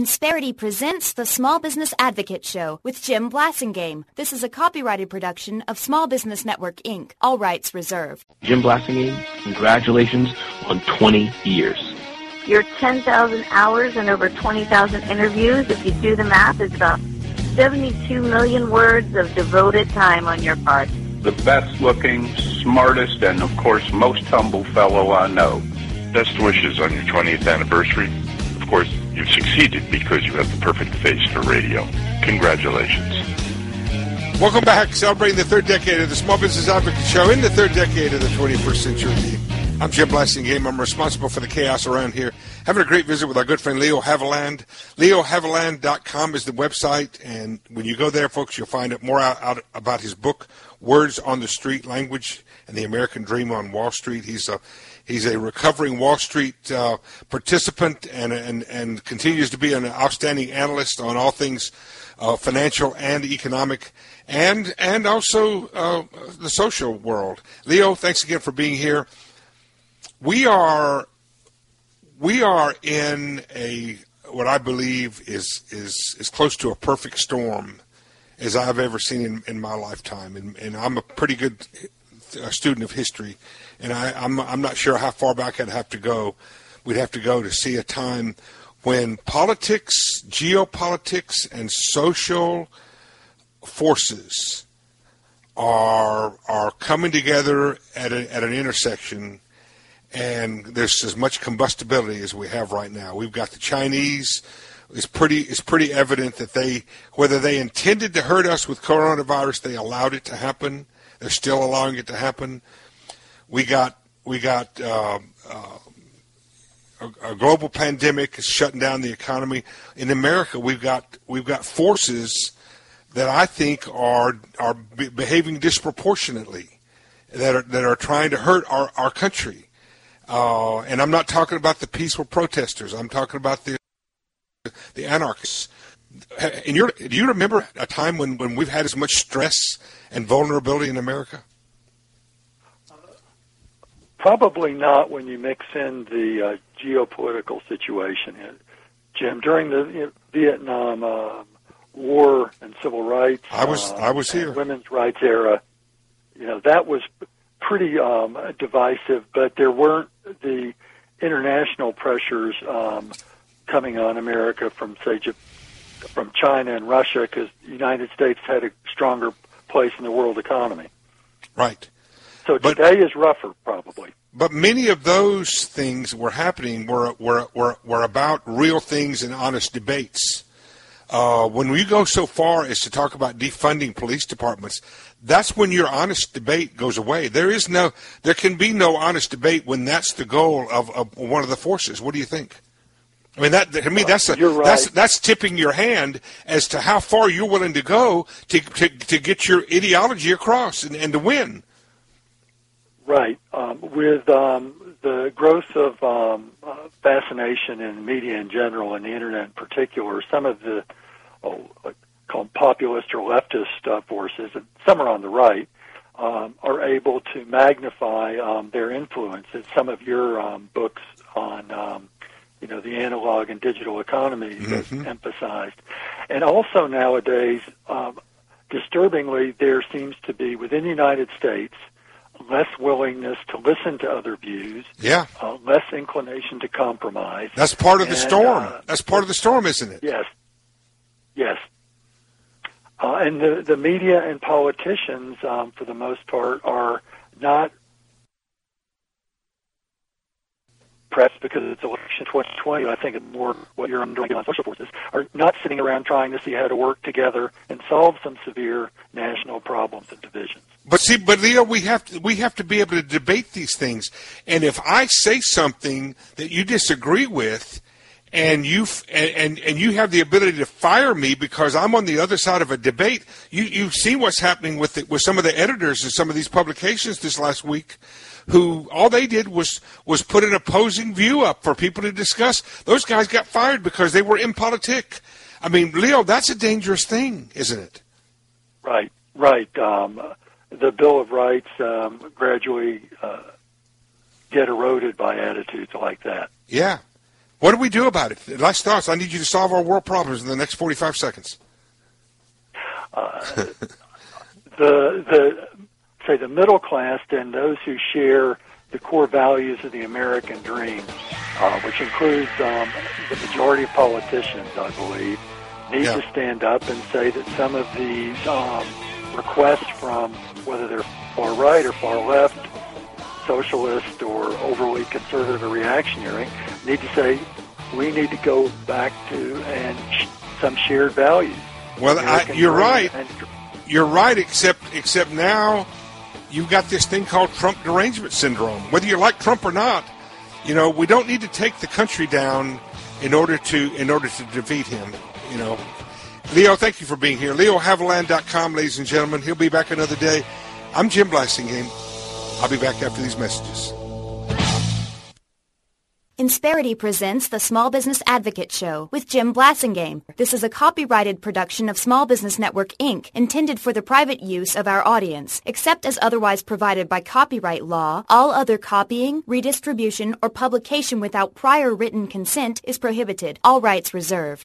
Insperity presents the Small Business Advocate Show with Jim Blasingame. This is a copyrighted production of Small Business Network, Inc. All rights reserved. Jim Blasingame, congratulations on 20 years. Your 10,000 hours and over 20,000 interviews, if you do the math, is about 72 million words of devoted time on your part. The best-looking, smartest, and, of course, most humble fellow I know. Best wishes on your 20th anniversary. Of course, you've succeeded because you have the perfect face for radio. Congratulations. Welcome back. Celebrating the third decade of the Small Business Advocate Show in the third decade of the 21st century. I'm Jim Blasingame. I'm responsible for the chaos around here. Having a great visit with our good friend Leo Haviland. LeoHaviland.com is the website, and when you go there, folks, you'll find out more out about his book, Words on the Street, Language and the American Dream on Wall Street. He's a recovering Wall Street participant and continues to be an outstanding analyst on all things financial and economic and also the social world. Leo, thanks again for being here. We are in what I believe is close to a perfect storm as I've ever seen in my lifetime, and I'm a pretty good student of history, and I'm not sure how far back I'd have to go. We'd have to go to see a time when politics, geopolitics, and social forces are coming together at an intersection. And there's as much combustibility as we have right now. We've got the Chinese. It's pretty evident that whether they intended to hurt us with coronavirus, they allowed it to happen. They're still allowing it to happen. We got a global pandemic is shutting down the economy. In America, we've got forces that I think are behaving disproportionately, that are trying to hurt our country. And I'm not talking about the peaceful protesters. I'm talking about the anarchists. Do you remember a time when we've had as much stress and vulnerability in America? Probably not when you mix in the geopolitical situation. Jim, during the Vietnam War and civil rights, I was here. Women's rights era, that was pretty divisive, but there weren't the international pressures coming on America from China and Russia, because the United States had a stronger place in the world economy. Right. So today is rougher, probably. But many of those things were happening were about real things and honest debates. When we go so far as to talk about defunding police departments, that's when your honest debate goes away. There can be no honest debate when that's the goal of one of the forces. What do you think? I mean, that's tipping your hand as to how far you're willing to go to get your ideology across and to win. Right. With the growth of fascination in media in general and the internet in particular, some of the called populist or leftist forces, and some are on the right, are able to magnify their influence. And some of your books on the analog and digital economy is emphasized. And also nowadays, disturbingly, there seems to be within the United States less willingness to listen to other views, less inclination to compromise. That's part of the storm. That's part of the storm, isn't it? Yes. Yes. And the media and politicians, for the most part, are not, perhaps because it's election 2020, I think it's more what you're doing on social forces, are not sitting around trying to see how to work together and solve some severe national problems and divisions. But Leo, we have to be able to debate these things. And if I say something that you disagree with, and you have the ability to fire me because I'm on the other side of a debate, you've seen what's happening with some of the editors of some of these publications this last week, who all they did was put an opposing view up for people to discuss. Those guys got fired because they were impolitic. I mean, Leo, that's a dangerous thing, isn't it? Right. The Bill of Rights gradually get eroded by attitudes like that. Yeah. What do we do about it? Last thoughts. I need you to solve our world problems in the next 45 seconds. The middle class and those who share the core values of the American dream, which includes the majority of politicians, I believe, need to stand up and say that some of these requests from whether they're far right or far left, socialist or overly conservative or reactionary, need to say we need to go back to some shared values. Well, you're right. You're right, except now you've got this thing called Trump derangement syndrome. Whether you like Trump or not, we don't need to take the country down in order to defeat him. Leo, thank you for being here. LeoHaviland.com, ladies and gentlemen. He'll be back another day. I'm Jim Blasingame. I'll be back after these messages. Insperity presents the Small Business Advocate Show with Jim Blasingame. This is a copyrighted production of Small Business Network, Inc., intended for the private use of our audience. Except as otherwise provided by copyright law, all other copying, redistribution, or publication without prior written consent is prohibited. All rights reserved.